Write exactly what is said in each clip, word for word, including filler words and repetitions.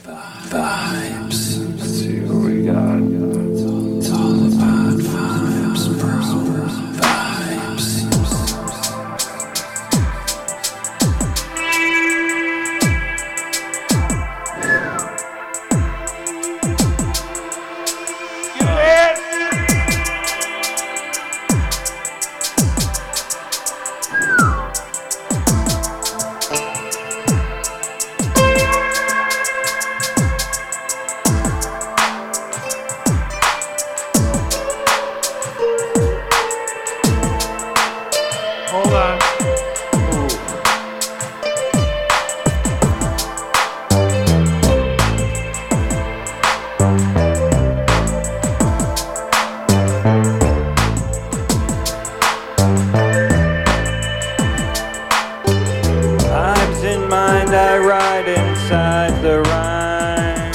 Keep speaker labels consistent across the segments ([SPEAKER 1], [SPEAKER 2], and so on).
[SPEAKER 1] Vibes. Let's see what we got. It's all about vibes, bro. Vibes.
[SPEAKER 2] You in? Hold on.
[SPEAKER 3] Vibes in mind, I ride inside the rhyme.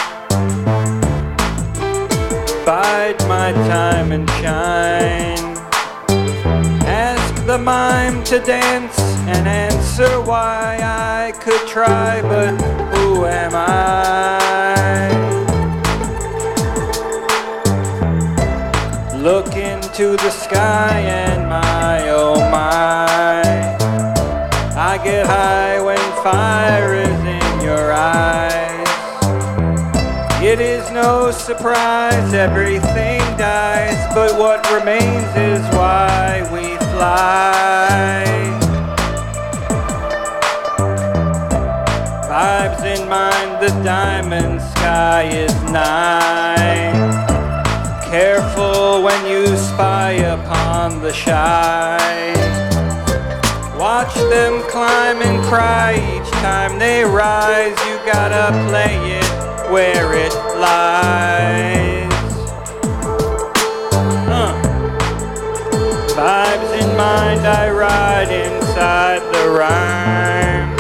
[SPEAKER 3] Bide my time and shine. Ask the mime to dance and answer why I could try, but who am I? Look into the sky and my oh my, I get high when fire is in your eyes. It is no surprise, everything dies, but what remains is why we fly. Vibes in mind, the diamond sky is nigh. Careful when you spy upon the shy. Watch them climb and cry each time they rise. You gotta play it where it lies. Huh. Vibes in mind, I ride inside the rhyme.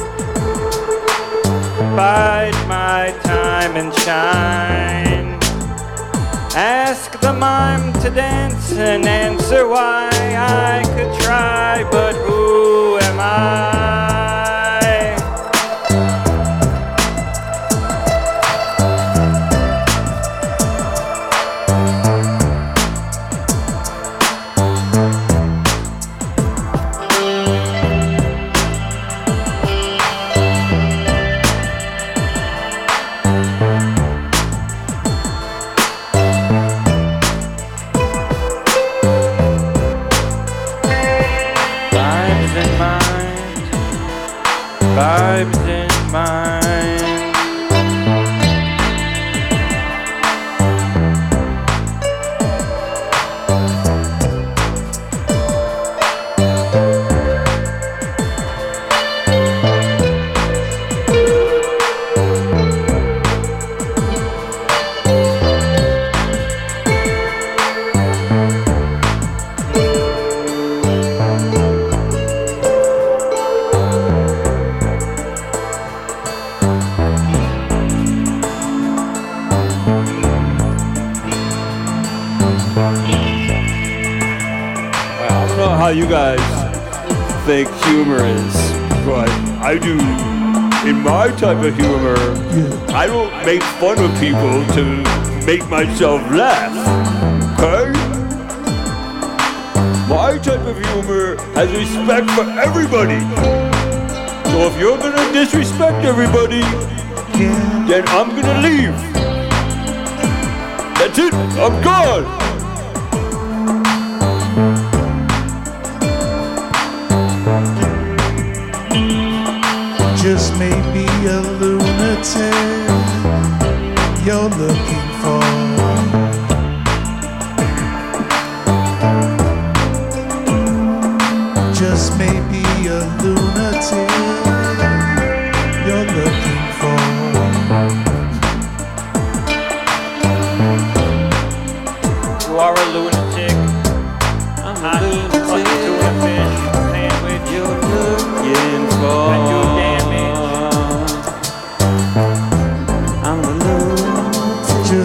[SPEAKER 3] Bide my time and shine. Ask the mime to dance and answer why I could try, but who am I? Vibes in mind, vibes in mind.
[SPEAKER 4] I don't know how you guys think humor is, but I do. In my type of humor, I don't make fun of people to make myself laugh. Okay? My type of humor has respect for everybody. So if you're gonna disrespect everybody, then I'm gonna leave. That's it. I'm gone.
[SPEAKER 5] Just maybe a lunatic you're looking for. Just maybe a lunatic you're looking for.
[SPEAKER 3] You are a lunatic. I'm a lunatic. Fucking tuna fish sandwich. You're looking for. And you damage.
[SPEAKER 5] I'm a lunatic.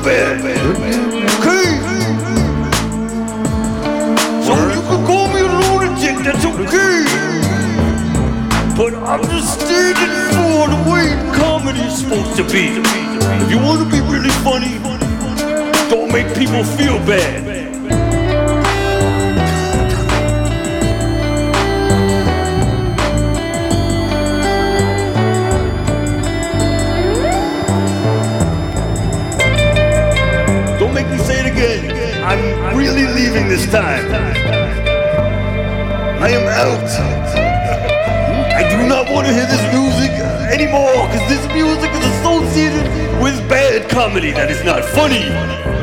[SPEAKER 4] bad. Okay? So you can call me a lunatic, that's okay. But I'm just standing for the way comedy is supposed to be. If you want to be really funny, don't make people feel bad. Don't make me say it again. I'm really leaving this time. I am out. I do not want to hear this music anymore, because this music is associated with bad comedy that is not funny.